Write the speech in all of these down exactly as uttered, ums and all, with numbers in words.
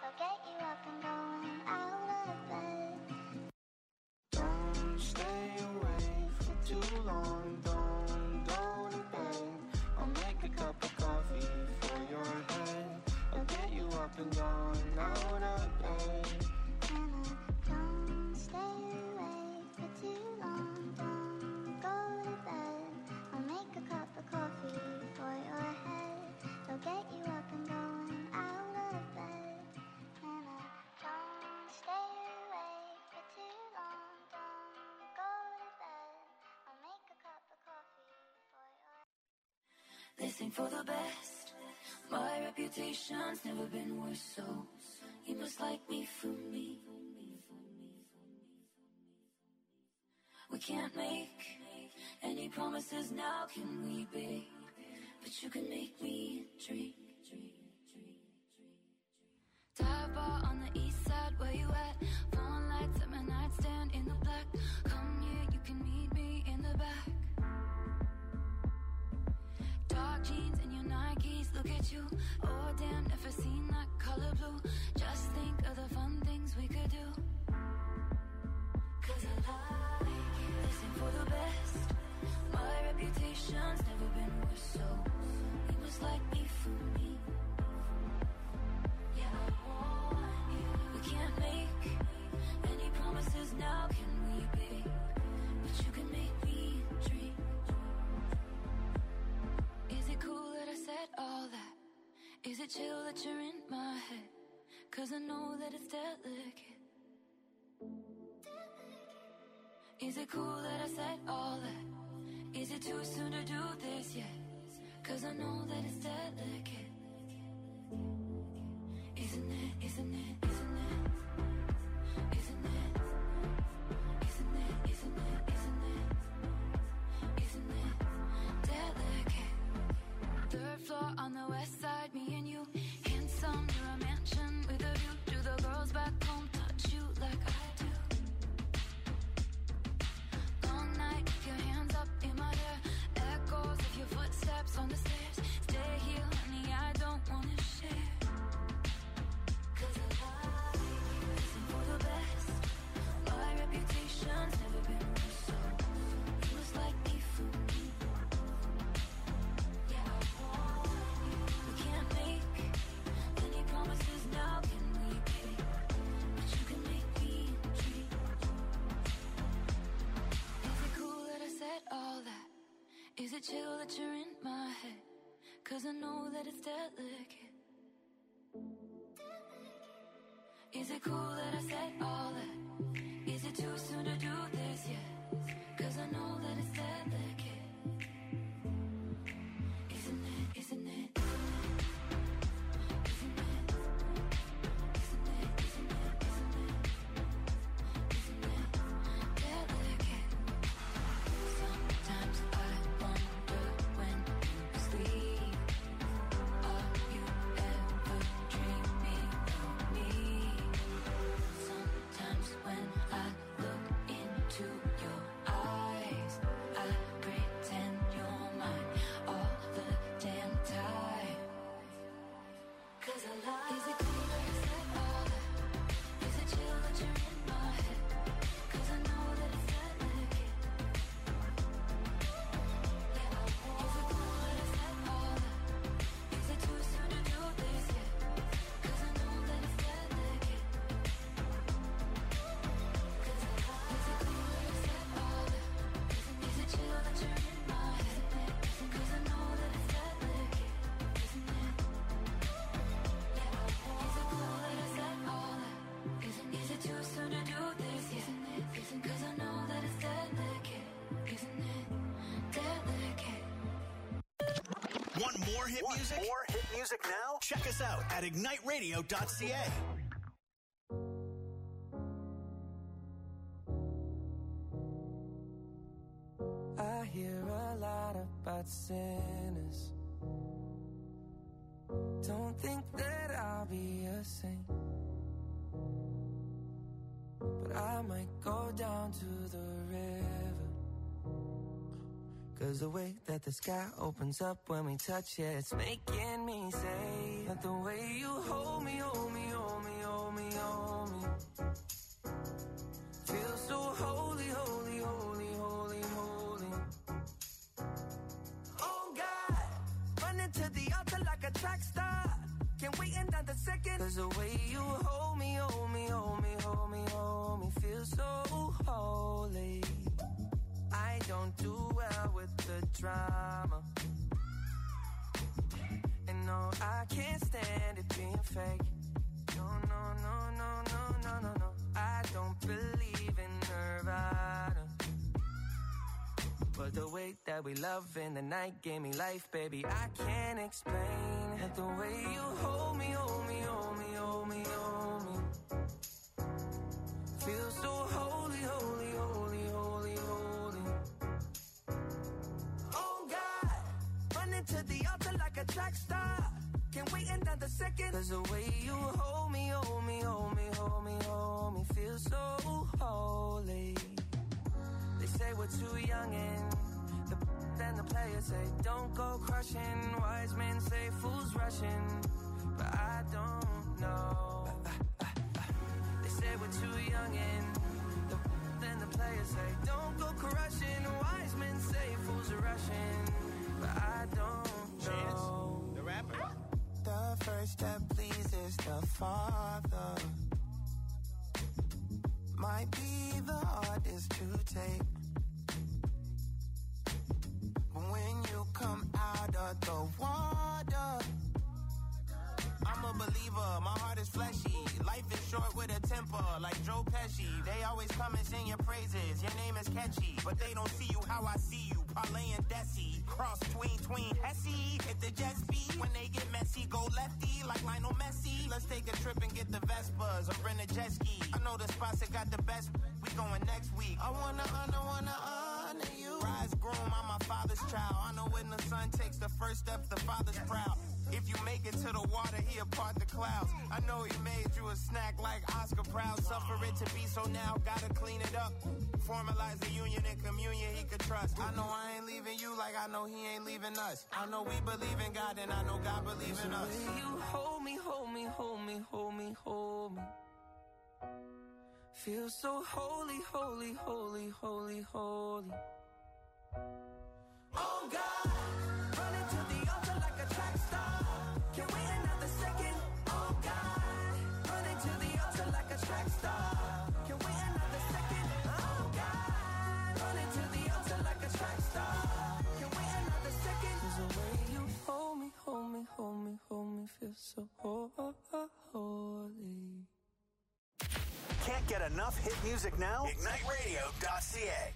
I'll get you up and going out of bed. Don't stay awake for too long. Don't go to bed. I'll make a cup of coffee for your head. I'll get you up and going out of bed. Don't stay awake for too long. Don't go to bed. I'll make a cup of coffee for your head. I'll get you up and going out of bed. And I don't stay awake for too long. Don't go to bed. I'll make a cup of coffee for your head. Listen for the best. My reputation's never been worse, so you must like me for me. We can't make any promises now, can we, babe? But you can make me dream. Dive bar on the east side, where you at? Phone lights at my nightstand in the black. Come here, you can meet me in the back. Dark jeans and your Nikes, look at you. Oh damn, never seen that color blue. Just think of the fun things we could do. Cause I like it. Listen for the best. My reputation's never been worse, so you must like me for me. Yeah, I want you. We can't make any promises now, can we, babe? But you can make me dream. Is it cool that I said all that? Is it chill that you're in my head? Cause I know that it's delicate. Is it cool that I said all that? Is it too soon to do this yet? Cause I know that it's delicate. Isn't it, isn't it, isn't it? Isn't it? Isn't it, isn't it, isn't it? Isn't it delicate? Third floor on the west side, me and you. Handsome, near a mansion with a view. Do the girls back home touch you like I do? Long night, your hands up in my hair. Echoes of your footsteps on the stairs. Stay here, honey, I don't wanna share. Cause I like you. Listen for the best. My reputation's never been worse, so you must like me for me. Yeah, I want you. We can't make any promises now, can we, babe? But you can make me dream. Is it cool that I said all that? Is it chill that you're in my head? Cause I know that it's delicate. Is it cool that I said all that? Is it too soon to do this yet? Cause I know that it's delicate. Isn't it, isn't it? Isn't it? Isn't it, isn't it, isn't it? Isn't it delicate? Sometimes I wonder when you sleep, are you ever dreaming of me? Sometimes when I look into your eyes, I pretend you're mine all the damn time. Cause I like. Is it cool that I said all that? Is it chill that you're in my head? Cause I know that it's delicate. Yeah, I want. Is it cool that I said all that? Is it too soon to do this yet? Cause I know that it's delicate. Cause I like. Is it cool that I said all that? Is it chill that you're in my head? Cause I know that it's delicate. Isn't it? Yeah, I want. Is it cool that I said all that? Isn't, is it too soon to do this yet? Isn't it? Isn't, cause I know that it's delicate. Isn't it delicate? Want more hit Want music? more hit music now? Check us out at ignite radio dot c a. I hear a lot about sinners. Don't think that I'll be a saint, but I might go down to the river. Cause the way that the sky opens up when we touch it, it's making me say that the way you hold me, hold me, hold me, Can't wait another second. Cause the way you hold me, hold me, hold me, hold me, hold me, feels so holy. I don't do well with the drama. And no, I can't stand it being fake. No, no, no, no, no, no, no, no. I don't believe in Nirvana. But the way that we love in the night gave me life, baby, I can't explain. And the way you hold me, hold me, hold me, hold me, hold me, feel so holy, holy, holy, holy, holy. Oh God, run into the altar like a track star. Can't wait another second. Cause the way you hold me, hold me, hold me, hold me, hold me, feel so holy. They say we're too young and the then the players say don't go crushing. Wise men say fools rushing, but I don't know. They say we're too young and the then the players say don't go crushing. Wise men say fools are rushing, but I don't know. Chance, the rapper. The first step pleases the Father. Might be the hardest to take. But when you come out of the water, I'm a believer, my heart is fleshy. Life is short with a temper, like Joe Pesci. They always come and sing your praises, your name is catchy. But they don't see you how I see you, Parlay and Desi. Cross tween, tween, Hesse. Hit the jet speed, when they get messy, go lefty, like Lionel Messi. Let's take a trip and get the Vespas, or rent a jet ski. I know the spots that got the best, we going next week. I wanna honor, wanna honor you. Rise groom, I'm my father's child. I know when the son takes the first step, the father's proud. If you make it to the water, he'll part the clouds. I know he made you a snack like Oscar Proud. Suffer it to be so now, gotta clean it up. Formalize the union and communion he could trust. I know I ain't leaving you like I know he ain't leaving us. I know we believe in God and I know God believes in us. The way you hold me, hold me, hold me, hold me, hold me, feel so holy, holy, holy, holy, holy. Oh God, run into the altar like a track star. Can't wait another second. Oh God, run into the altar like a track star. Can't wait another second. Oh God, run into the altar like a track star. Can't wait another second. 'Cause the way you hold me, hold me, hold me, hold me, feel so holy. Can't get enough hit music now? Ignite Radio dot C A.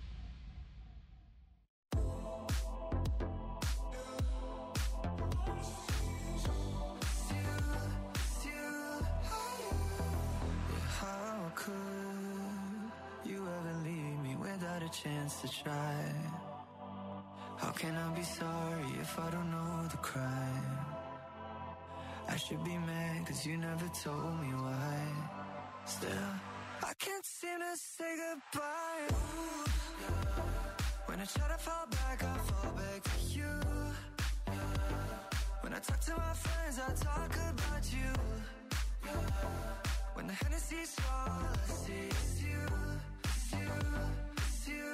How could you ever leave me without a chance to try? How can I be sorry if I don't know the crime? I should be mad cause you never told me why. Still, I can't seem to say goodbye. Ooh, yeah. When I try to fall back, I fall back to you. Yeah. When I talk to my friends, I talk about you. Yeah. When the Hennessy's all I see is you, it's you, it's you.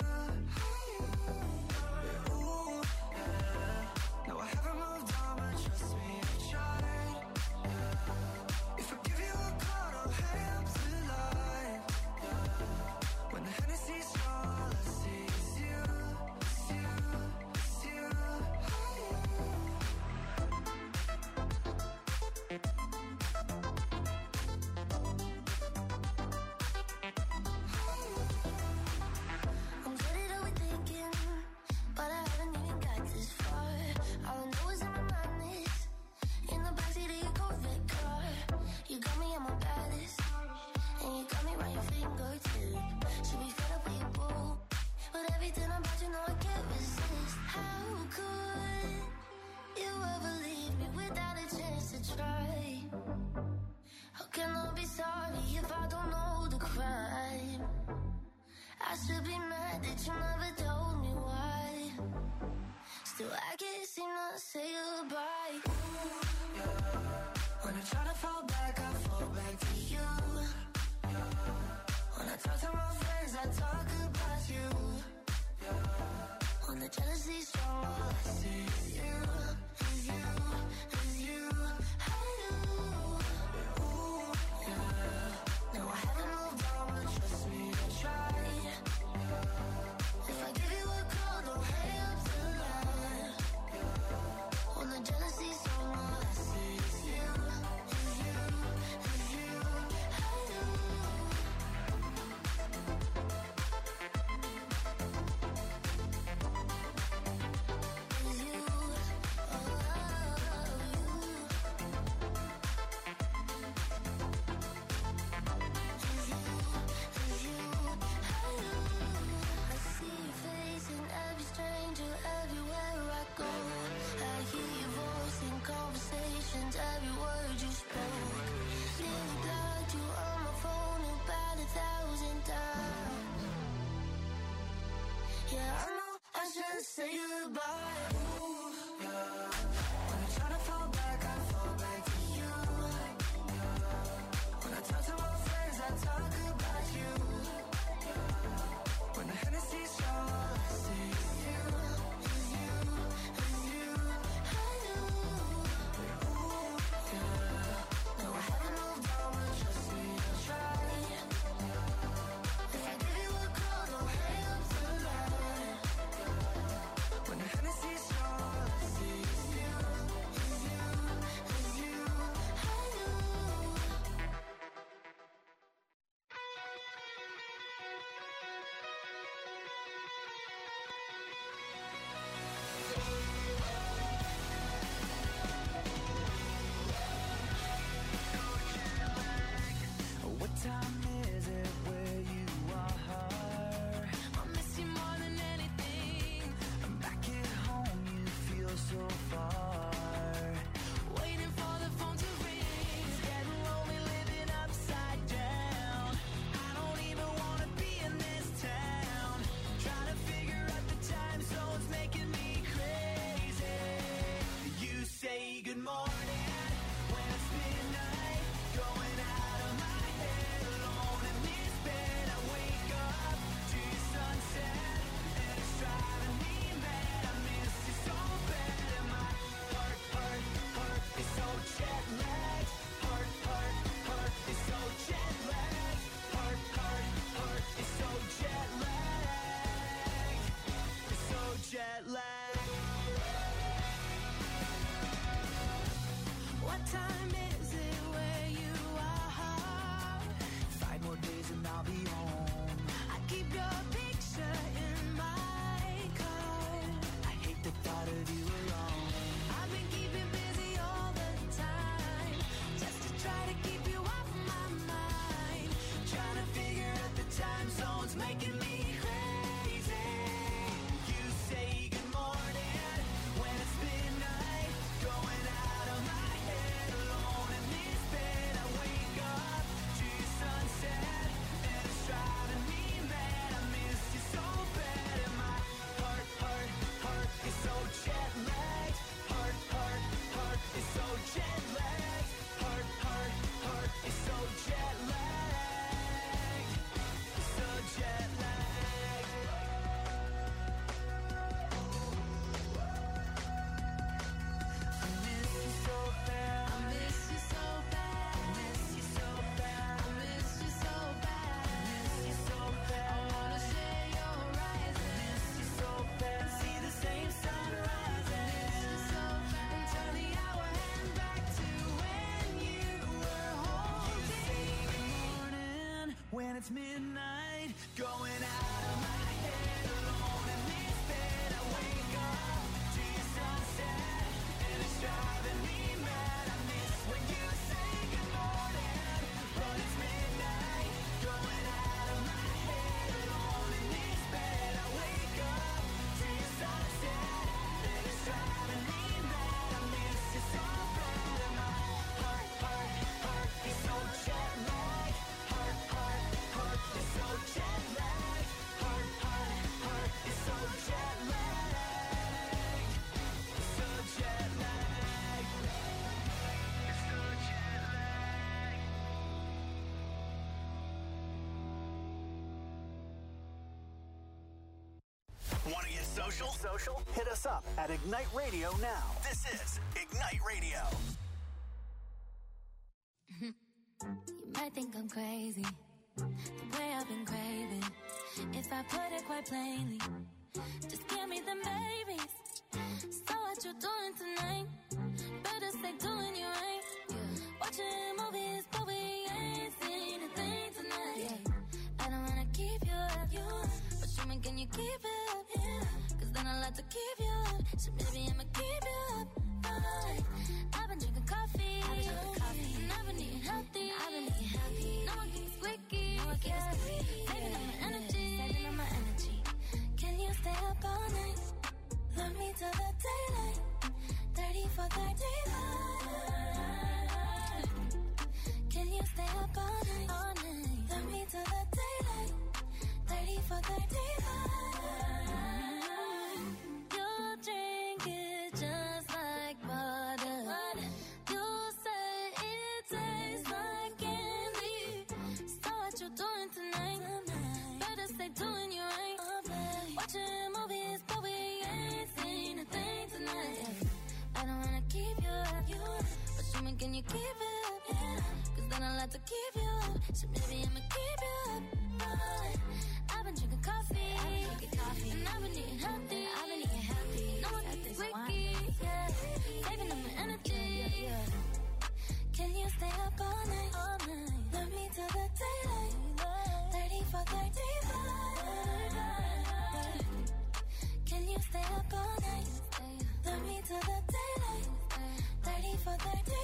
Yeah, ooh, yeah. No, I haven't moved on, but trust me, I've tried. Yeah. If I give you a call, I'll hang up the line. Yeah. When the Hennessy's all I see is you, it's you, it's you. I'm good at overthinking, but I haven't even got this far. All I know is in my mind is in the backseat of your Corvette car. You got me at my baddest, and you got me right your fingertip. Should be fed up with your boo, but everything about you know I can't resist. How could you ever leave me without a chance to try? How can I be sorry if I don't know the crime? I should be mad that you never told me why. Still, I can't seem to say goodbye. Ooh, yeah. When I try to fall back, I fall back to you. Yeah. When I talk to my friends, I talk about you. Yeah. When the jealousy's strong, all I see is you, is you, is you. I do. goodbye. Ooh, yeah. When I try to fall back, I fall back to you. Yeah. When I talk to my friends, I talk about you. Yeah. When the Hennessy's strong, all I see is you, is you, is you. I know. Ooh, yeah. No, I haven't moved on, but trust me, I'll try. If I give you a call, don't hang up tonight. When the Hennessy's strong, all I see is you, is you, is you. I know. What time is it where you are? I miss you more than anything. I'm back at home, you feel so far. Waiting for the phone to ring. It's getting lonely living upside down. I don't even wanna be in this town. Trying to figure out the time zones making me crazy. You say good morning when it's midnight. Going out of my head alone in this bed. I wake up to your sunset and it's driving me mad. I miss you so bad and my heart, heart, heart is so jet lagged. Heart, heart, heart is so jet lagged. Heart, heart, heart is so jet lagged. It's so jet lagged. What time is it where you are? Five more days and I'll be home. I keep your picture in my car. I hate the thought of you alone. I've been keeping busy all the time, just to try to keep you off my mind. Trying to figure out the time zones making me crazy. You say good morning when it's midnight. Going out of my head alone in this bed. I wake up to your sunset and it's driving me mad. I miss you so bad and my heart, heart, heart is so jet lagged. Heart, heart, heart is so jet lagged. Heart, heart, heart is so jet lagged. So jet lagged. I miss you so bad. I miss you so bad. I miss you so bad. I miss you so bad. I miss you so bad. I wanna share your horizon. I miss you so bad. See the same sunrise. I miss you so bad. And turn the hour hand back to when you were holding. You say good morning when it's midnight. Going out of my head alone in this bed. I wake up to your sunset and it's driving me mad. I miss when you say good morning, but it's midnight. Going out of my head alone in this bed. I wake up to your sunset and it's driving me mad. I miss you so bad and my heart, heart, heart is so jet lagged. Heart, heart, heart is so jet lagged. Heart, heart, heart is so jet lagged. So jet lagged. So jet lagged. Want to get social? Social? Hit us up at Ignite Radio now. This is Ignite Radio. You might think I'm crazy, the way I've been craving. If I put it quite plainly, just give me them babies. So what you doing tonight? Better stay doing you right. Watching movies, but we ain't seen a thing tonight. Yeah. I don't wanna keep you up, you up. But show me, can you keep it up? Yeah. Cause then I like to keep you up. So maybe I'ma keep you up. Right. I've been drinking coffee. I've been drinking coffee. And I've been eating healthy. I've been eating healthy. No one keeps squeaky. No one keeps squeaky. Saving up my energy. Saving up my energy. Can you stay up all night? Love me till the daylight. thirty for thirty-five. Can you stay up all night? All night. Love me till the daylight. thirty for thirty-five. You're then can you keep it? Yeah. Cause then I like to keep you up. So maybe I'ma keep you up. Uh, I've been drinking coffee. I've been drinking coffee. And I've been eating healthy. I've been eating healthy. No one got this wiki. Yeah. Saving up my energy. Yeah, yeah, yeah. Can you stay up all night? All night. Love me till the daylight. thirty-four, thirty-five. Can you stay up all night? Love me till the daylight. thirty-four,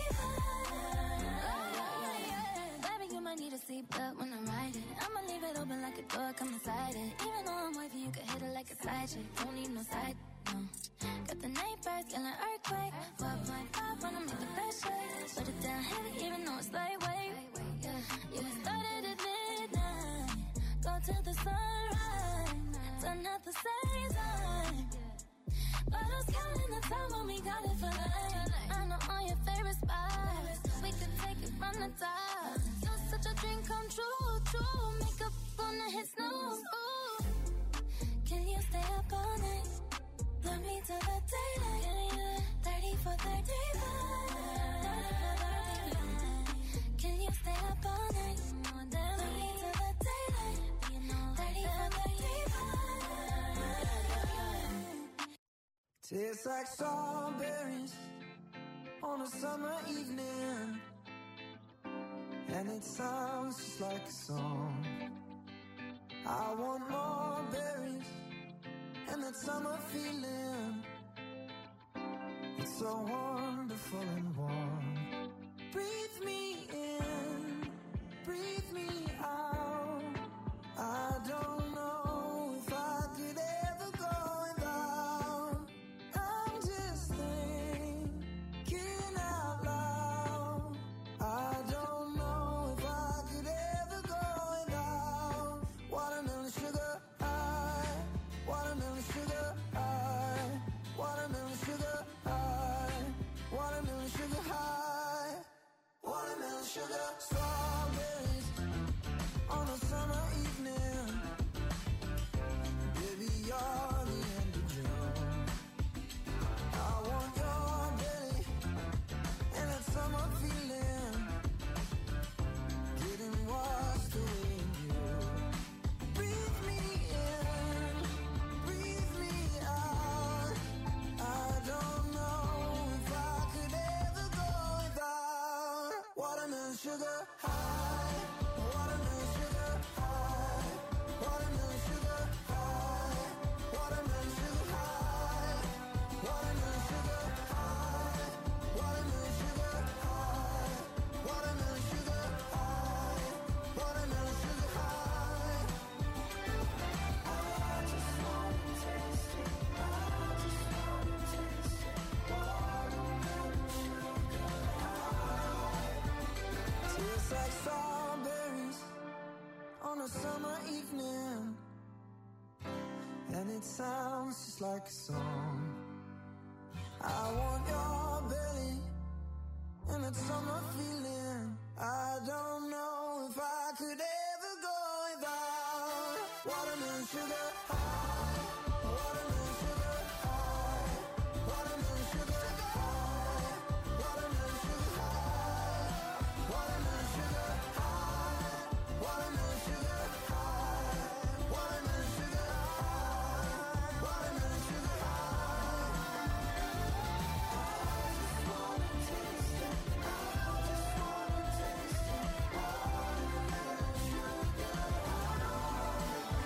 thirty-five. Baby, you might need a seatbelt when I'm riding. I'ma leave it open like a door, come inside it. Even though I'm wavy, you can hit it like a side chick. Don't need no side, no. Got the night birds, yelling earthquake. four point five, wanna make the best shake. Put it down heavy, even though it's lightweight. Yeah, yeah, started at midnight. Go till the sunrise. Done at the same time. Bottles counting the time when we got it for life. I know all your favorite spots. We could take it from the top. You're such a dream come true, true. Makeup on the hit snooze. Ooh. Can you stay up all night? Love me till the daylight. thirty-four, thirty-five. Can you stay up all night? Love me till the daylight. thirty-four, thirty-five. Tastes like strawberries on a summer evening, and it sounds just like a song. I want more berries and that summer feeling. It's so wonderful and warm. Breathe me in, breathe me out. I don't know if I could ever go without. I'm just thinking out loud. I don't know if I could ever go without. Watermelon sugar high, watermelon sugar high, watermelon sugar high, watermelon sugar high, watermelon sugar. Strawberries on a summer evening. Baby, you're the end of June. I want your belly and that summer feeling, getting washed away in you. Breathe me in, breathe me out. I don't know if I could ever go without. Watermelon sugar high, watermelon sugar high, watermelon sugar high, watermelon sugar high, watermelon sugar high, watermelon sugar high, watermelon sugar high, watermelon sugar high. I just wanna taste it, I just wanna taste it. Watermelon sugar high. Tastes like strawberries on a summer evening, and it sounds just like a song. I want your belly and that summer feeling. I don't know if I could ever go without. Watermelon sugar high, watermelon sugar high, watermelon sugar high, watermelon sugar high, watermelon sugar high, watermelon sugar high, watermelon sugar high, watermelon sugar high. I just wanna taste it, I just wanna taste it. Watermelon sugar high.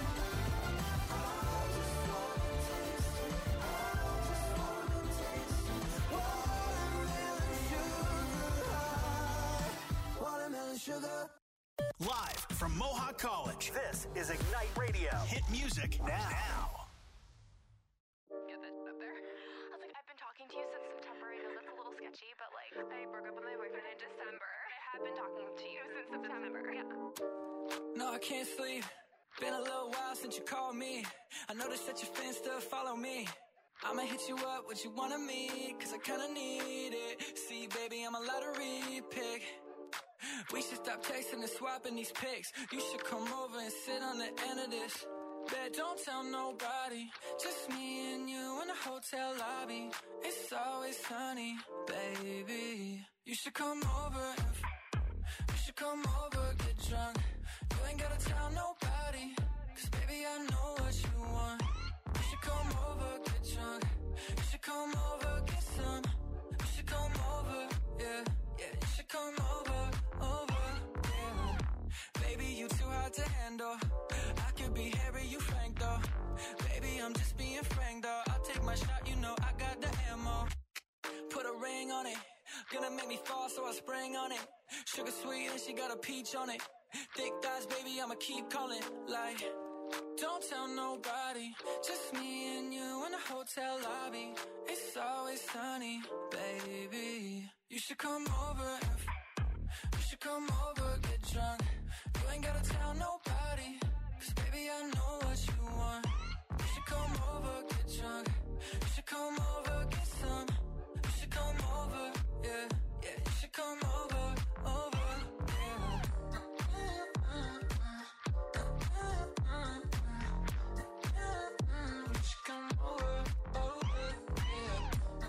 I just wanna taste it, I just wanna taste it. Watermelon sugar high, watermelon sugar. Live from Mohawk College, this is Ignite Radio. Hit music now. Get this up there. I was like, I've been talking to you since September. I know that's a little sketchy, but like, I broke up with my boyfriend in December. I have been talking to you since September. Yeah. No, I can't sleep. Been a little while since you called me. I noticed that your fans still follow me. I'ma hit you up, what you wanna meet, cause I kinda need it. See, baby, I'm a lottery pick. We should stop texting and swapping these pics. You should come over and sit on the end of this. Bet don't tell nobody, just me and you in the hotel lobby. It's always sunny, baby. You should come over and f- you should come over, get drunk. You ain't gotta tell nobody, cause baby I know what you want. You should come over, get drunk. You should come over, get some. You should come over, yeah, yeah. You should come over, over, yeah. Baby, you too hard to handle. I could be Harry, you Frank though. Baby, I'm just being frank though. I'll take my shot, you know I got the ammo. Put a ring on it, gonna make me fall, so I sprang on it. Sugar sweet and she got a peach on it. Thick thighs, baby, I'ma keep calling. Like, don't tell nobody, just me and you in the hotel lobby. It's always sunny, baby. You should come over and f- you should come over, get drunk. You ain't gotta tell nobody, cause baby I know what you want. You should come over, get drunk. You should come over, get some. You should come over, yeah, yeah. You should come over, over, yeah. You should come over, over, yeah.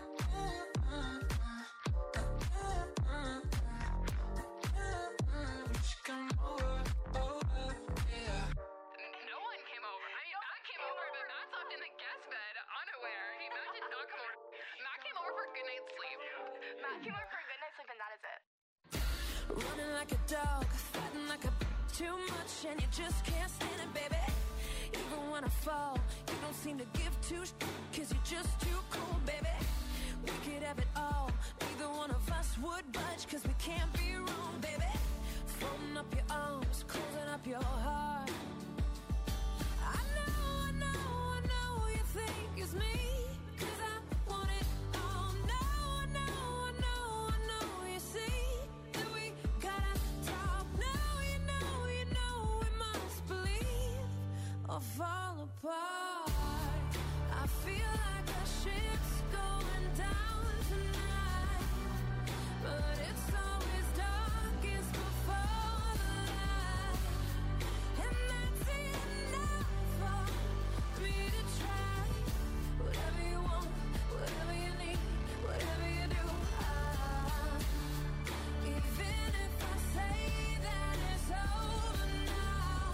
You should come over, over, yeah. No one came over. I mean, Matt came over, but Matt slept in the guest bed, unaware. He, Matt did not come over. Matt came over for a good night's sleep. Matt came over for a good night's sleep, and that is it. Running like a dog, fighting like a b- too much, and you just can't stand it, baby. Even when I fall, you don't seem to give two sh- cause you're just too cool, baby. We could have it all, neither one of us would budge, cause we can't be wrong, baby. Folding up your arms, closing up your heart. I know, I know, I know you think it's me, cause I want it all. No, I know, I know, I know you see that we gotta talk. No, you know, you know we must believe or fall apart. I feel like a ship's going down tonight, but it's always darkest before the light, and that's enough for me to try. Whatever you want, whatever you need, whatever you do, I, even if I say that it's over now,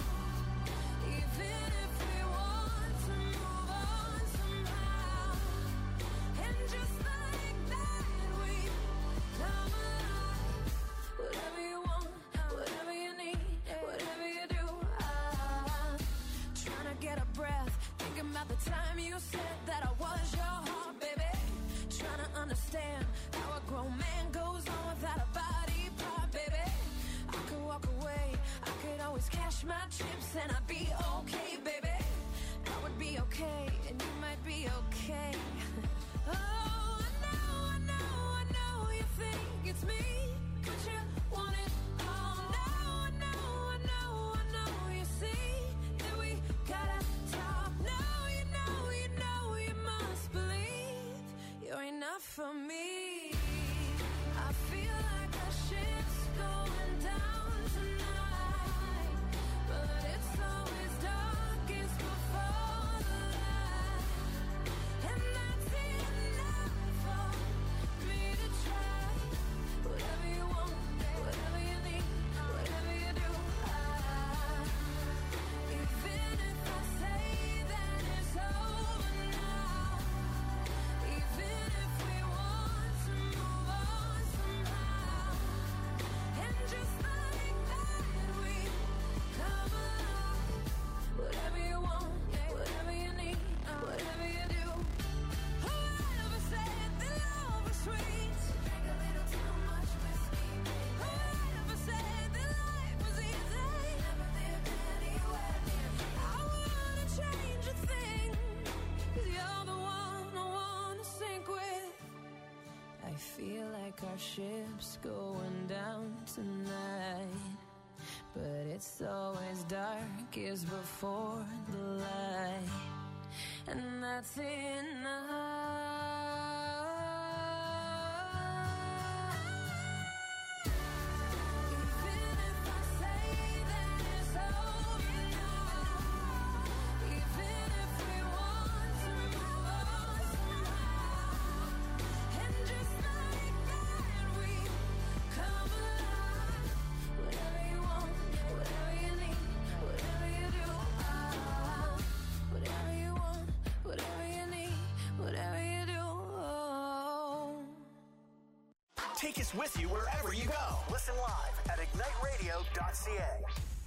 even if we want to move on somehow, and just like that we come alive. Whatever you want, whatever you need, whatever you do, I'm trying to get a breath, thinking about the time you said that I was your heart, baby. Trying to understand how a grown man goes on without a body part, baby. I could walk away, I could always cash my chips, and I'd be okay, baby. I would be okay, and you might be okay. Oh, I know, I know, I know you think it's me, but you want it all. No, I know, I know, I know you see that we gotta talk. No, you know, you know you must believe you're enough for me. I feel like a ship's going down tonight, but it's always darkest before the light, and that's enough for me to try. Whatever you want, whatever you need, whatever you do, I, even if I say that it's over now, even if we want to move on somehow, and just like that we come alive. Whatever you want, whatever you need, whatever you do. Whoever said that love was sweet? Drink a little too much whiskey, baby. Whoever said that life was easy? Never lived anywhere near me. I wouldn't change a thing, cause you're the one I wanna sink with. I feel like our ship's going down tonight, but it's always darkest before the light, and that's enough. Even if I say that it's over now, Take us with you wherever you go. Listen live at ignite radio dot c a.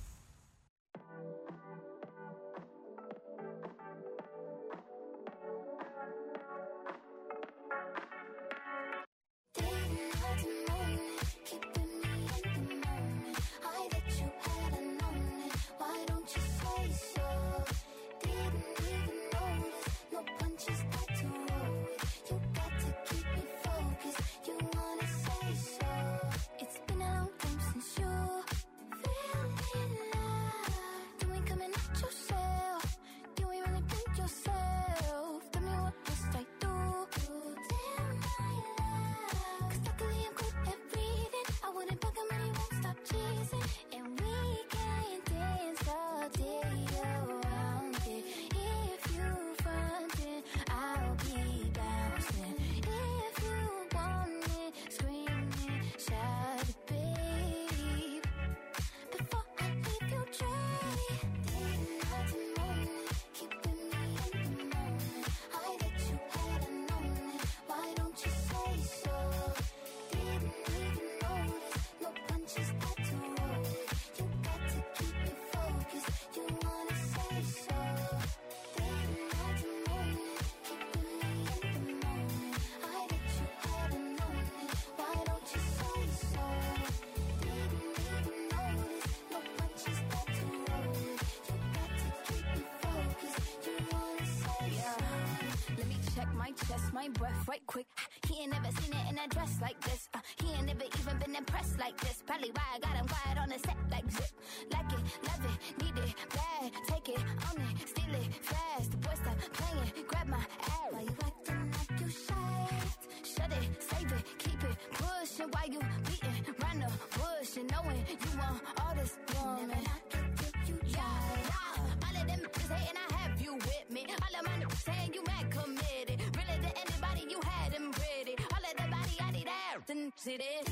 My breath right quick. He ain't never seen it in a dress like this. Uh, he ain't never even been impressed like this. Probably why I got him quiet on the set like zip. Like it, love it, need it, bad. Take it, own it, steal it, fast. The boy stop playing, grab my ass. Why you acting like you shy? Shut it, save it, keep it pushing. Why you beating round the bush and knowing you want all this woman? Never knock it till you try. Yeah, yeah. All of them is hating, I have you with me. All of my niggas saying you mad committed. Really to anybody you had them pretty. All of the body I need out and see this.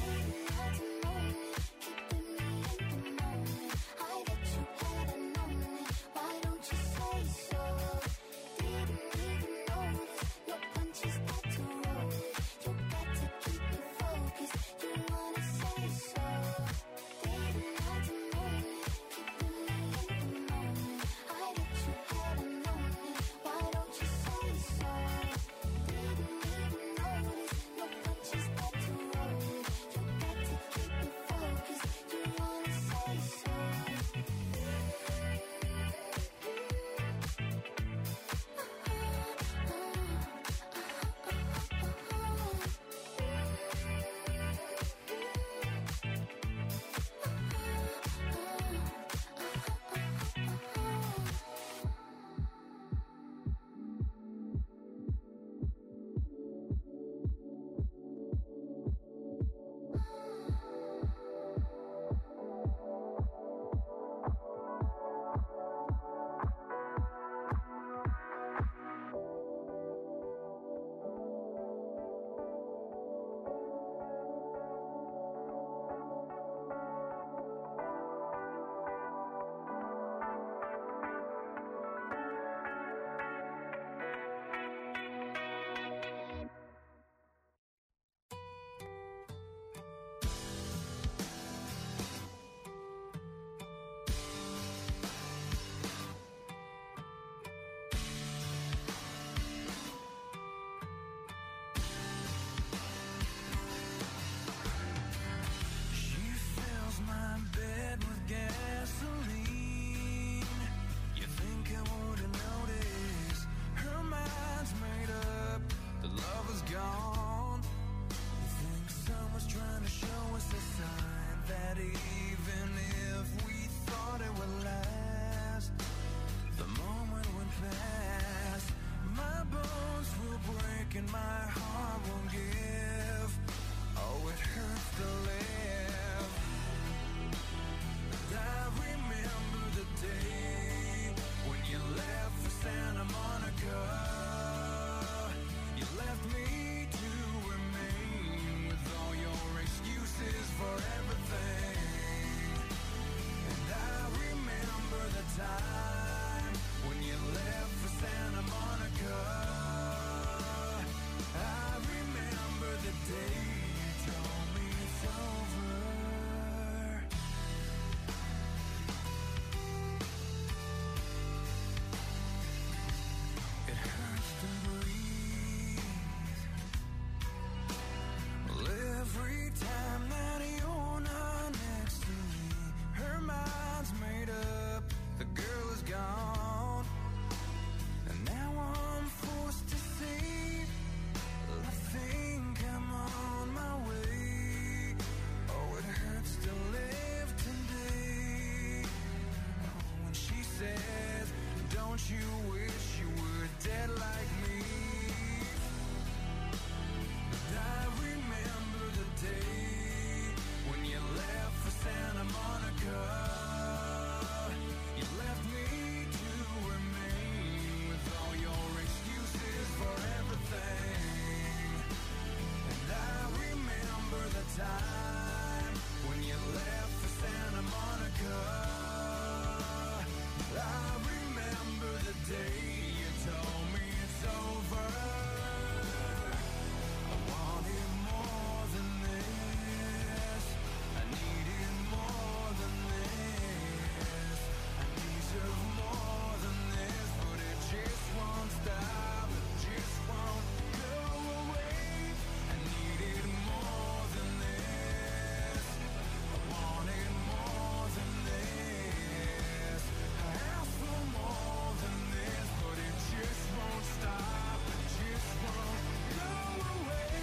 Don't you wish you were dead like me? But I remember the day when you left for Santa Monica. You left me to remain with all your excuses for everything. And I remember the time when you left for Santa Monica. I remember the day you told me it's over. I wanted more than this. I needed more than this. I deserve more than this, but it just won't stop. It just won't go away. I needed more than this. I wanted more than this. I asked for more than this, but it just won't stop. It just won't go away.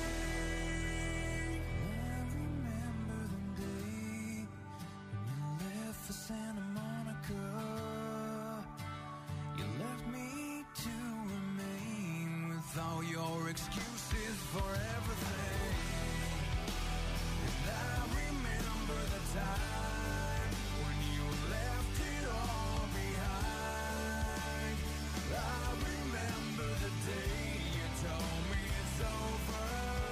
I remember the day when you left for Santa Monica. You left me to remain with all your excuses for everything. And I remember the time when you left it all behind. I remember the day you told me it's over.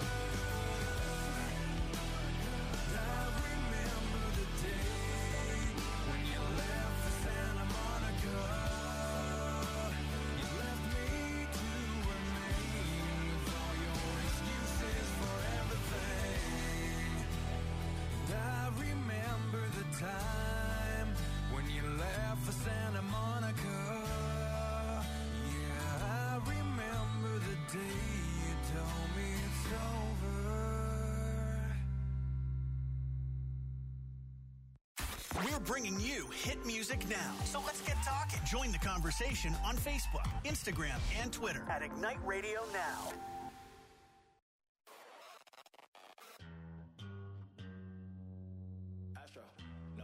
I remember the day when you left for Santa Monica. You left me to remain with all your excuses for everything. And I remember the time when you left for Santa Monica. Yeah, I remember the day you told me it's over. We're bringing you hit music now. So let's get talking. Join the conversation on Facebook, Instagram, and Twitter at Ignite Radio Now. Astro, no.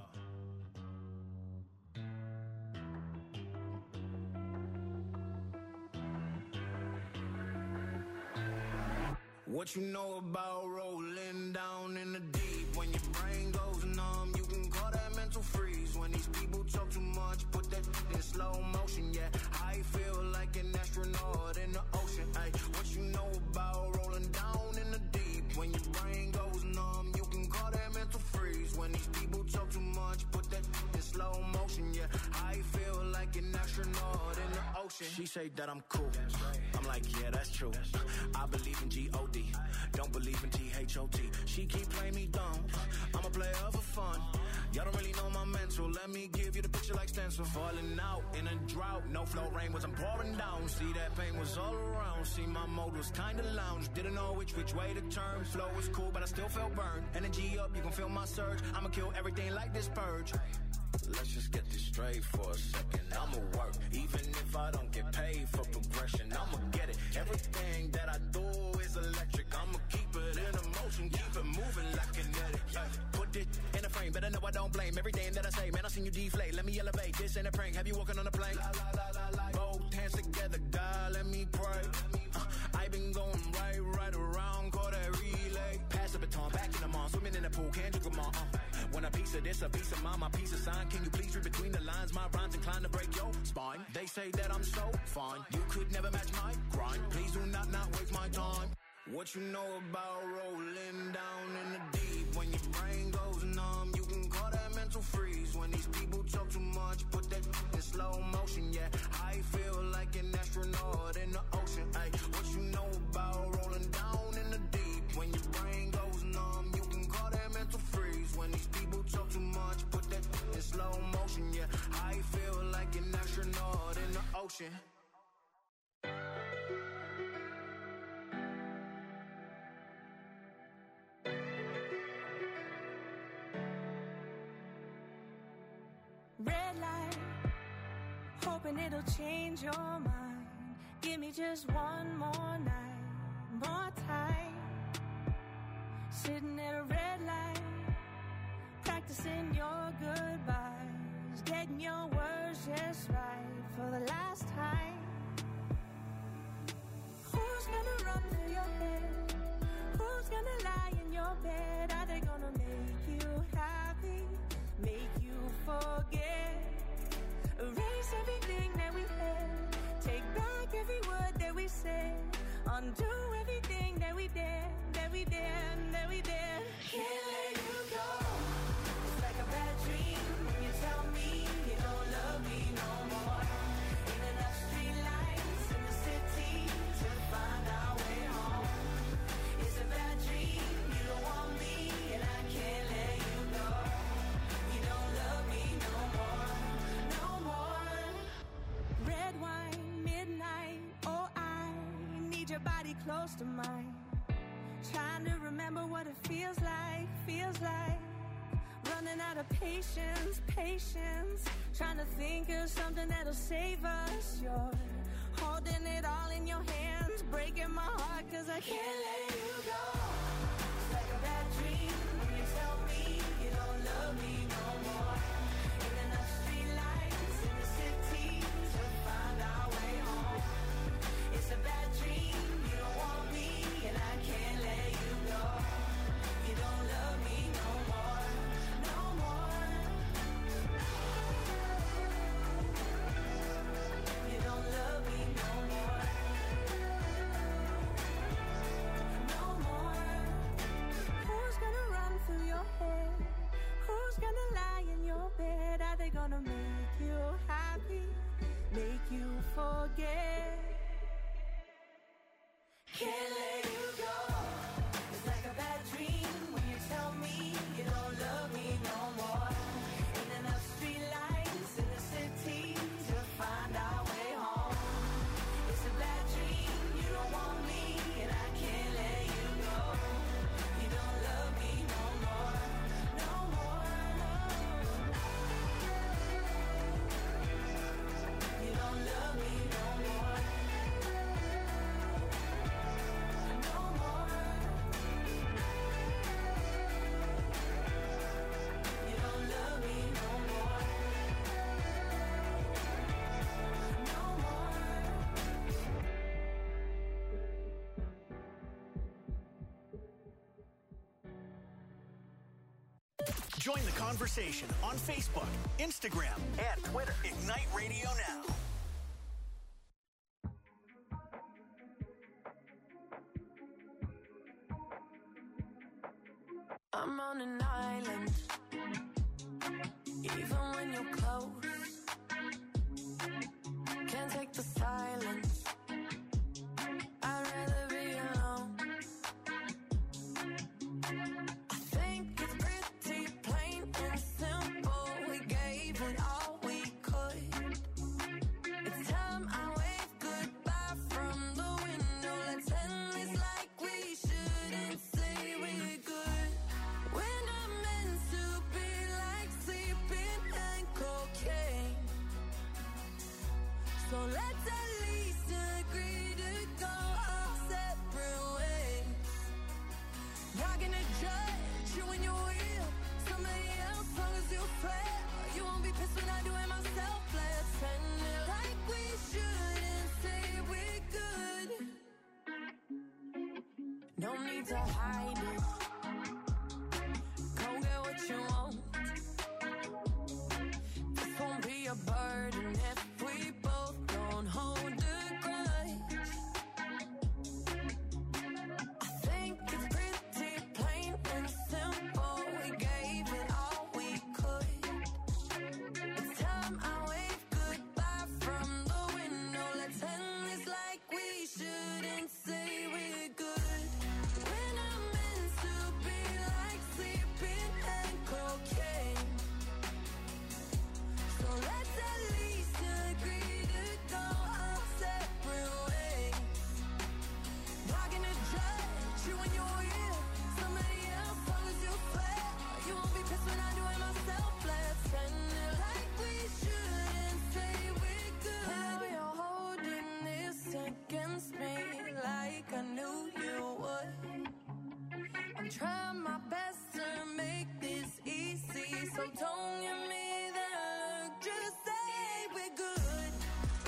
What you know about rolling down in the deep? When your brain goes numb, you can call that mental freeze. When these people talk too much, put that in slow motion. Yeah, I feel like an astronaut in the ocean. Ay, what you know about rolling down in the deep? When your brain goes numb, you can call that mental freeze. When these people talk too much, put that in slow motion. Yeah, I feel like an astronaut in the ocean. She say that I'm cool. I'm like, yeah, that's true. I believe in G O D. Don't believe in T H O T. She keep playing me dumb. I'm a player for fun. Y'all don't really know my mental. Let me give you the picture like stencil. Falling out in a drought. No flow rain wasn't pouring down. See, that pain was all around. See, my mode was kinda lounge. Didn't know which which way to turn. Flow was cool, but I still felt burned. Energy up, you can feel my surge. I'ma kill everything like this purge. Let's just get this straight for a second. I'ma work, even if I don't get paid for progression. I'ma get it. Everything that I do is electric. I'ma keep it in motion, keep it moving like kinetic. Yeah. Put it in a frame, better know I don't blame everything that I say. Man, I seen you deflate. Let me elevate. This ain't a prank. Have you walking on a plane? La, la, la, la, la. Both hands together, God, let me pray. Uh, I been going right, right around, call that relay. Pass the baton, back in the mall, swimming in the pool, can't drink them all. Uh. When a piece of this, a piece of mine, my piece of sign. Can you please read between the lines? My rhymes inclined to break your spine. They say that I'm so fine. You could never match my grind. Please do not not waste my time. What you know about rolling down in the deep? When your brain goes numb, you can call that mental freeze. When these people talk too much, put that in slow motion. Yeah, I feel like an astronaut in the ocean. Ay, what you know about rolling down in the deep? When your brain goes numb, you can call that mental freeze. When these people talk too much, put that in slow motion. Yeah, I feel like an astronaut in the ocean. Red light, hoping it'll change your mind. Give me just one more night, more time. Sitting at a red light, practicing your goodbyes, getting your words just right for for the last time. Who's gonna run through your head? Who's gonna lie in your bed? Are they gonna make you happy? Make you forget? Erase everything that we had. Take back every word that we said. Undo everything that we did, that we did, that we did. Can't let you go. It's like a bad dream when you tell me you don't love me no more. Ain't enough street lights in the city to find our way home. It's a bad dream, you don't want me, and I can't let you go. You don't love me no more, no more. Red wine, midnight, oh I need your body close to mine. Trying to remember what it feels like, feels like. Running out of patience, patience. Trying to think of something that'll save us. You're holding it all in your hands, breaking my heart cause I can't let you go. It's like a bad dream when you tell me you don't love me no more. Ain't enough street lights in the city to find our way home. It's a bad dream, you don't want me, and I can't let you go. You don't love me no more, no more. You don't love me no more, no more. Who's gonna run through your head? Who's gonna lie in your bed? Are they gonna make you happy? Make you forget? Can't let you go. It's like a bad dream when you tell me you don't love me no more. Ain't enough street lights in the city to find our way home. It's a bad dream, you don't want me, and I can't let you go. You don't love me no more, no more, no. You don't love me no more. No more. You don't love me no more. No more. Join the conversation on Facebook, Instagram, and Twitter. Ignite Radio Now. I'm on an island, even when you're close. Can't take the silence. I'd rather be alone. I think it's pretty plain and simple. We gave it all we could. It's time I wave goodbye from the window. Let's end this like we shouldn't say we're good. We're not meant to be like sleeping and cocaine. So let's at least agree to go our separate ways. Not gonna judge you when you're with somebody else, long as you swear. You won't be pissed when I do it myself. Let's end it like we shouldn't say we're good. No need to hide it. Go get what you want. This won't be a burden if we both don't hold a grudge. I think it's pretty plain and simple. We gave it all we could. It's time I wave goodbye from the window. Let's end this like we shouldn't say we're good. We're not meant to be like sleeping and cocaine. So let's at least agree to go our separate ways. Not gonna judge you when you're with somebody else, long as you swear. You won't be pissed when I do it myself. Let's end it like we shouldn't say we're good. Now you're holding this against me like I knew you would. I'm trying my best to make this easy, so don't give me that look. Just say we're good.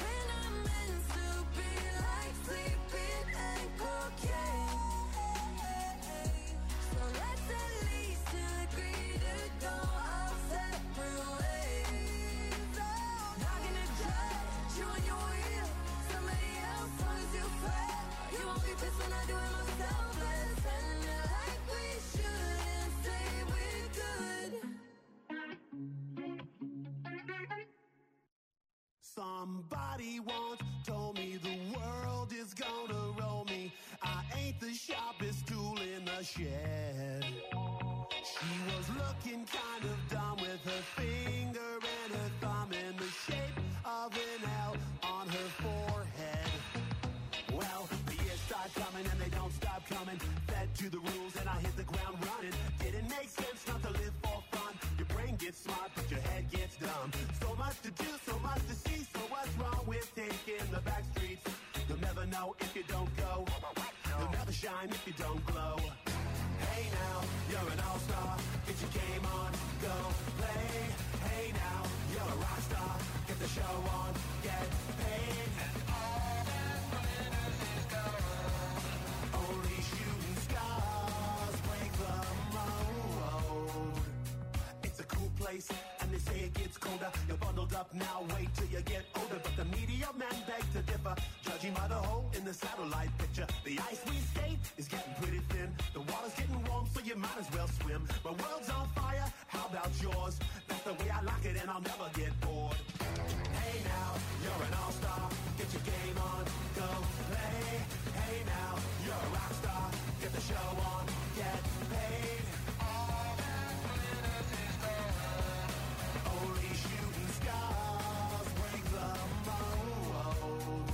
Somebody once told me the world is gonna roll me. I ain't the sharpest tool in the shed. She was looking kind of dumb with her finger and her thumb in the shape of an L on her forehead. Well, the years start coming and they don't stop coming. Fed to the rules and I hit the ground running. Didn't make sense not to live for fun. Your brain gets smart but your head gets dumb. So much to do, so much to see. So what's wrong with taking the back streets? You'll never know if you don't go. You'll never shine if you don't glow. Hey now, you're an all-star. Get your game on, go play. Hey now, you're a rock star. Get the show on, get paid. And all that glitters is gold. Only shooting stars break the mold. It's a cool place, and they say it gets colder. You're bundled up now, wait till you get older. But the media man begs to differ, judging by the hole in the satellite picture. The ice we skate is getting pretty thin. The water's getting warm, so you might as well swim. My world's on fire, how about yours? That's the way I like it, and I'll never get bored. Hey now, you're an all-star. Get your game on, go play. Hey now, you're a rock star. Get the show on, get paid. All that glitters is gold. Only shooting stars break the mold.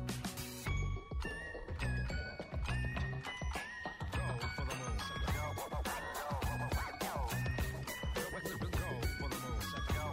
Go for the moon. Go. Go for the moon. Go. Go for the moon.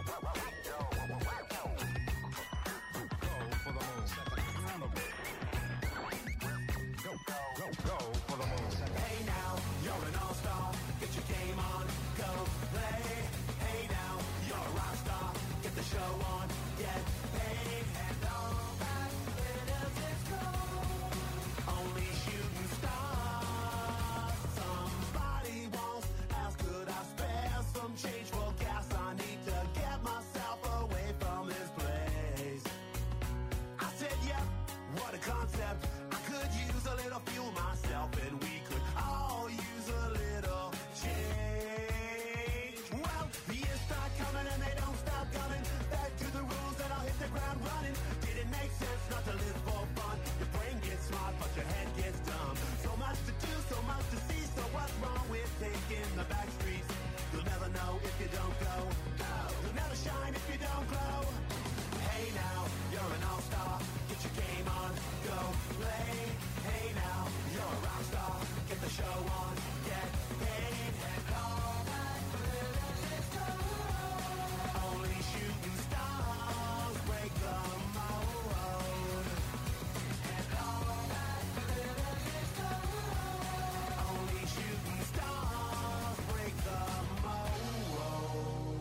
Go, go, go for the moon. Hey now, you're an all-star. Get your game on, go play. Hey now, you're a rock star. Get the show on, get paid. And all that glitters is gold. Only shooting stars. Somebody once asked, could I spare some change for gas? I need to get myself away from this place. I said, yeah, what a concept. I could use a little fuel myself, and we could all use a little change. Well, the years start coming and they don't stop coming. Back to the rules and I'll hit the ground running. Didn't make sense not to live for fun. Your brain gets smart, but your head gets dumb. So much to do, so much to see. So what's wrong with taking the back streets? You'll never know if you don't go. You'll never shine if you don't glow. Hey now, you're an all-star. Get your game on, go play. Hey now, you're a rock star. Get the show on, get paid. And all that glitters is gold. Only shooting stars break the mold. And all that glitters is gold. Only shooting stars break the mold.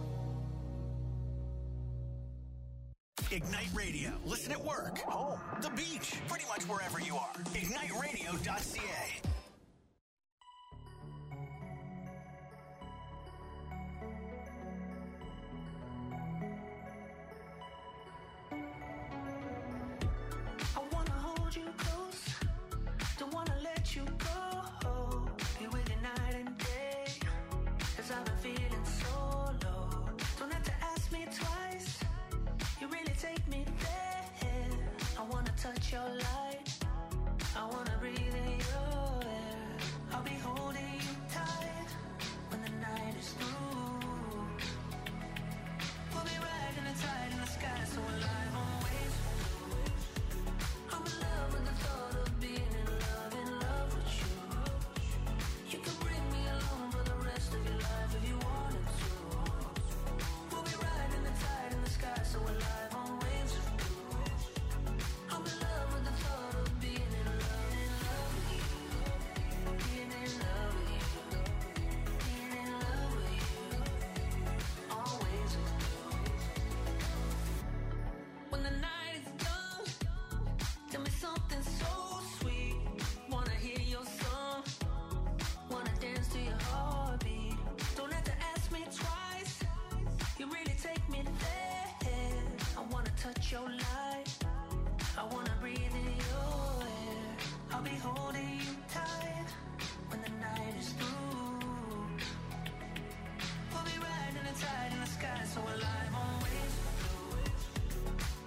Ignite Radio. Listen at work, home, the beach, pretty much wherever you are. ignite radio dot c a. I wanna hold you close, don't wanna let you go. Be with you night and day, 'cause I've been feeling so low. Don't have to ask me twice, you really take me there. I wanna touch your light, I wanna breathe in your air. I'll be holding you tight when the night is through. We'll be riding the tide in the sky, so alive on waves. I'm in love with the thought of being in love, in love with you. You can bring me along for the rest of your life if you wanted to. We'll be riding the tide in the sky, so alive on waves. I'm in love with the thought of being in love, in love with you. Being in love with you. Being in love with you. Always with you. When the night is done, tell me something so sweet. Wanna hear your song, wanna dance to your heartbeat. Don't have to ask me twice, you really take me there. I wanna touch your light, I wanna breathe in your air. I'll be holding you tight when the night is through. We'll be riding the tide in the sky, so alive on waves.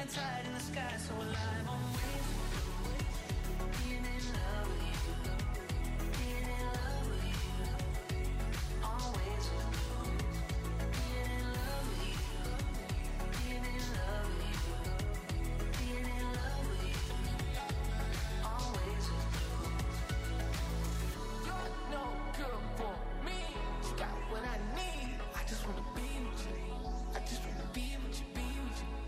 shine tight in the sky, so alive on waves. Being in love with you, being in love with you, always with you. Being in love with you, being in love with you, being in love with you, always with you. You're no good for me. You got what I need. I just wanna be with you. I just wanna be with you, be with you.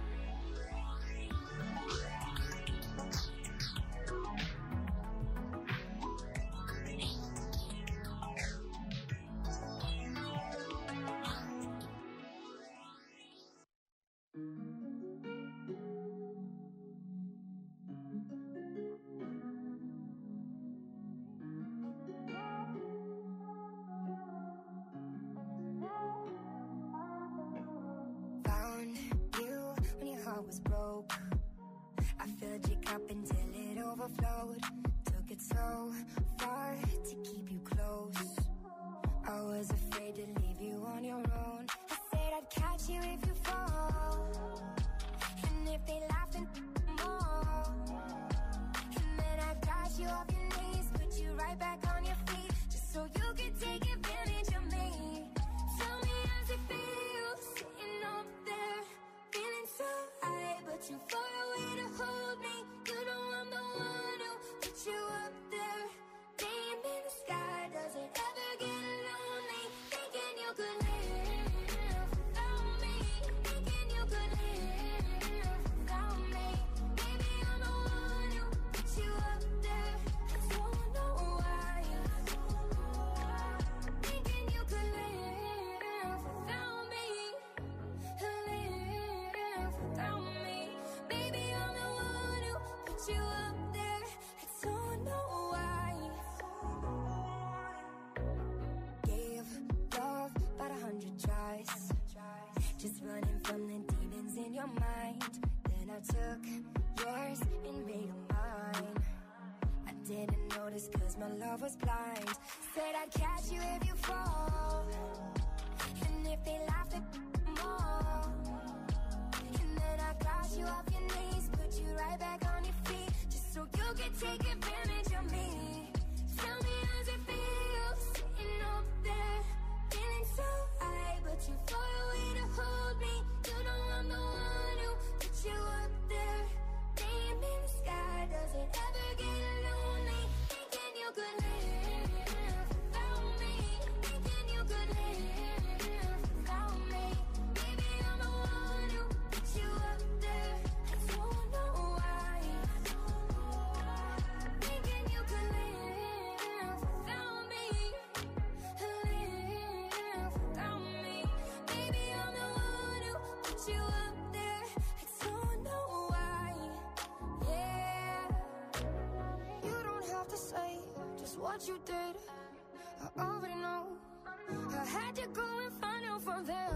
Found you when your heart was broke. I filled your cup until it overflowed. Took it so far to keep you close. I was afraid to leave you on your own. I said I'd catch you if you fall. And if they laugh, then more. And then I got you off your knees, put you right back on your feet, just so you could take advantage of me. Tell me how's it feel, sitting up there, feeling so high, but you far away to hold me. You know I'm the one who put you up there. Name in the sky, does it ever get lonely? Thinking you could live without me. Thinking you could live without me. Maybe I'm the one who put you up there. I don't know why. Thinking you could live without me. Live without me. Baby, I'm the one who put you up there. I don't know why. Gave love about a hundred tries, just running from the demons in your mind. Then I took yours and made them mine. I didn't notice cause my love was blind. Said I'd catch you if you fall. And if they laugh, then more. And then I got you off your knees, put you right back on your feet, just so you could take advantage of me. Tell me how's it feel, sitting up there, feeling so high, but you far away to hold me. You know I'm the one who put you up there. Name in the sky, does it ever get lonely? Thinking you could live without me. Thinking you could live without me. Maybe I'm the one who put you up there. I don't know why. Thinking you could live without me. Live without me. Maybe I'm the one who put you up there. I don't know why. Yeah. You don't have to say just what you did. I already know. I had to go and find out from them.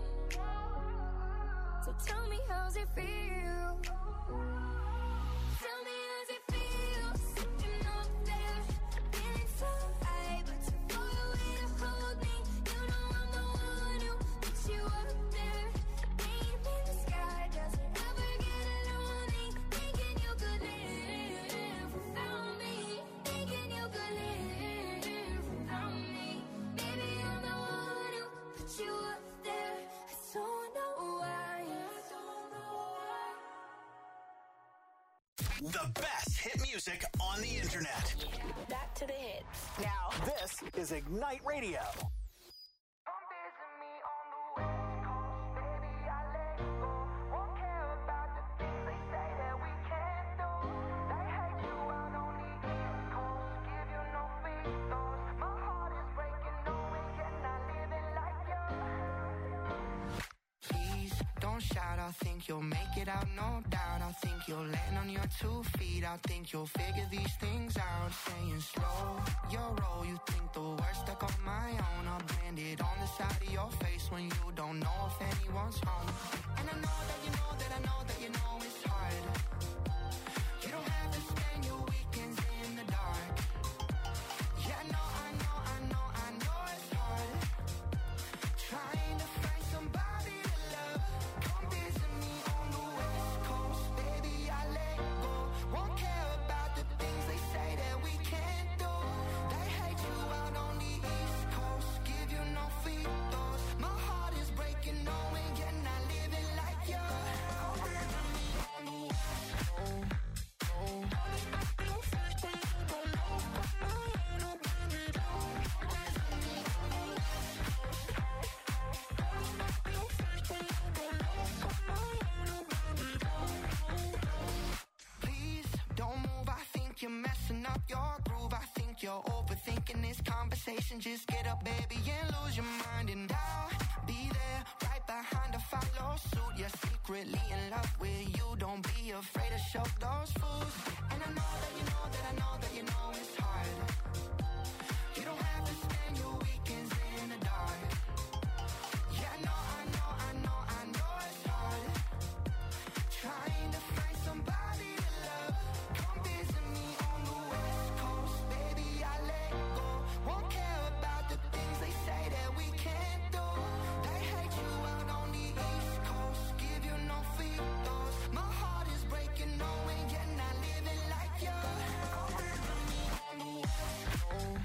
So tell me how's it feel. Tell me how's it feel, sitting up there, feeling so high, but you far away to hold me. You know I'm the one who put you up there. Name in the sky, does it ever get lonely? Thinking you could live without me. Thinking you could live without me. Baby, I'm the one who put you up there. I don't know why. I don't know why. The best hit music on the internet. Back to the hits. Now, this is Ignite Radio. Please don't shout, I think you'll make it out, no doubt. I think you'll land on your two feet. I think you'll figure these things out. Saying slow your roll, you think the worst stuck on my own. I'll brand it on the side of your face when you don't know if anyone's home. And I know that you know that I know that you know it's hard. You don't have to spend your weekends in the dark. Yeah, I know, I know, I know, I know it's hard. Trying to find somebody to love. Come visit me on the west up your groove. I think you're overthinking this conversation. Just get up, baby, and lose your mind. And I'll be there, right behind to follow suit. You're secretly in love with you. Don't be afraid to show those fools. And I know that you know that I know that you know it's hard. You don't have to spend your weekends in the dark. Yeah, I know, I know, I know, I know it's hard. Trying to find somebody to love. Come visit me on the West Coast, baby, I let go. Won't care about the things they say that we can't do. They hate you out on the East Coast, give you no free throws. My heart is breaking, knowing you're not living like you. Come visit me on the West Coast.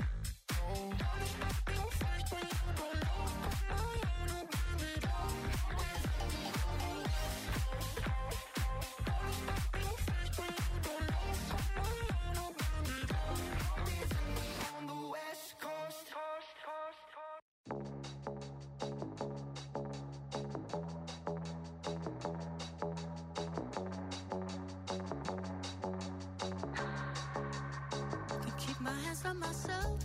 Keep my hands from myself.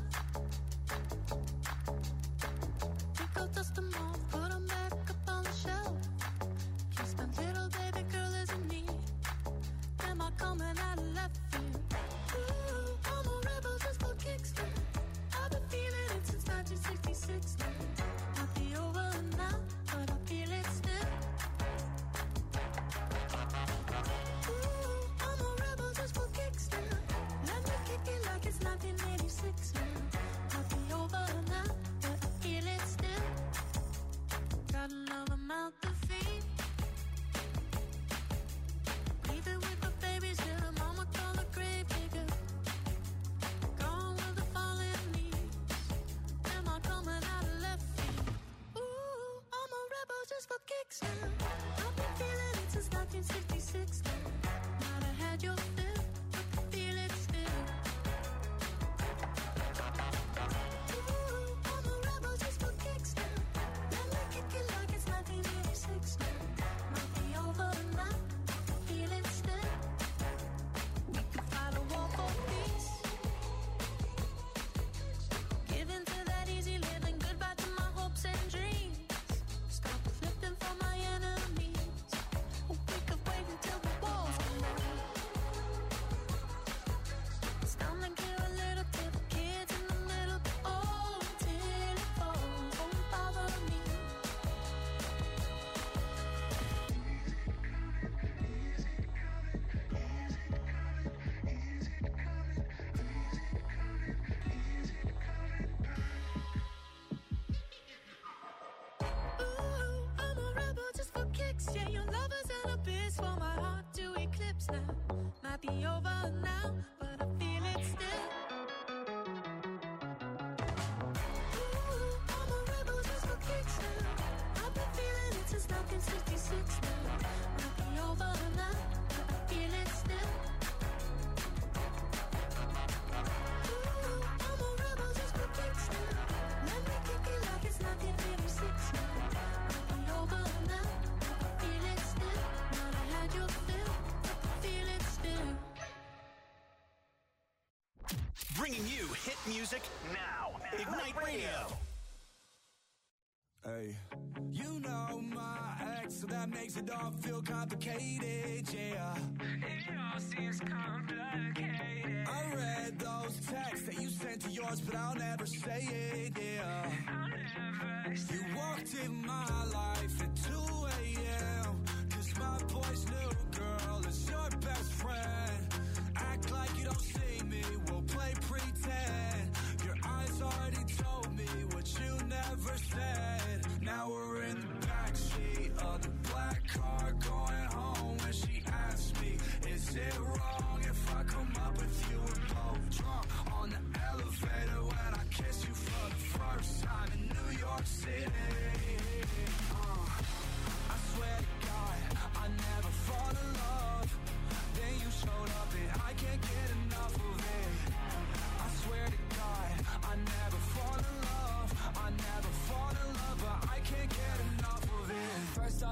Pick up, dust them off, put them back up on the shelf. Kiss my little baby girl isn't me. Am I coming out of left field? Ooh, I'm a rebel just for kicks now. I've been feeling it since nineteen sixty-six now. Might be over now, but I feel it still. Ooh, I'm a rebel just for kicks now. Let me kick it like it's nineteen eighty-six now. Might be over now, but I feel it still. Got another mouth to feed. Leave it with the babies till the mama call the grave digger. Gone with the fallen leaves. Am I coming out of left field? Ooh, I'm a rebel just for kicks now. I've been feeling it since nineteen sixty-six now. Might have had your fill, but I feel it still. Ooh, I'm a rebel just for kicks now. Let me kick it like it's nineteen eighty-six now. Might be over now, I feel it still. We could fight a war for peace. Give in to that easy living, goodbye to my hopes and dreams. Stop flipping for my enemies. We could wait until the walls come down. It's time to give a little to the kids in the middle. Oh, till it falls, won't bother me. Ooh, I'm a rebel just for kicks. Yeah, your love is an abyss for my heart to eclipse now. Might be over now, but I feel it still. Ooh, I'm a rebel just for kicks now. I've been feeling it since nineteen sixty-six now. Might be over now, but I feel it still. Ooh, I'm a rebel just for kicks now. Let me kick it like it's nineteen eighty-six now. Might be over now, but I feel it still. Might have had your fill, but I feel it still. Bringing you hit music now. Ignite Radio. Hey, you know my ex, so that makes it all feel complicated, yeah. It all seems complicated. I read those texts that you sent to yours, but I'll never say it, yeah. I'll never say you walked in my life at two a.m. Cause my boy's new girl is your best friend. Act like you don't see me, we'll play pretend. Your eyes already told me what you never said. Now we're in the backseat of the black car going home. When she asked me, is it wrong if I come up with you? We're both drunk on the elevator when I kiss you for the first time in New York City. Uh, I swear to God, I never fall in love. Then you showed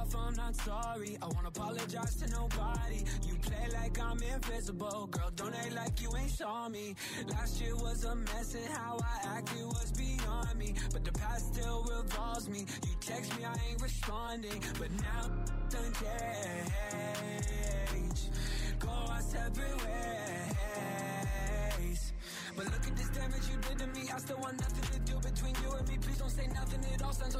off, I'm not sorry. I won't apologize to nobody. You play like I'm invisible. Girl, don't act like you ain't saw me. Last year was a mess and how I acted was beyond me. But the past still revolves me. You text me, I ain't responding. But now, done change. Go our separate ways. But look at this damage you did to me. I still want nothing to do between you and me. Please don't say nothing, it all sounds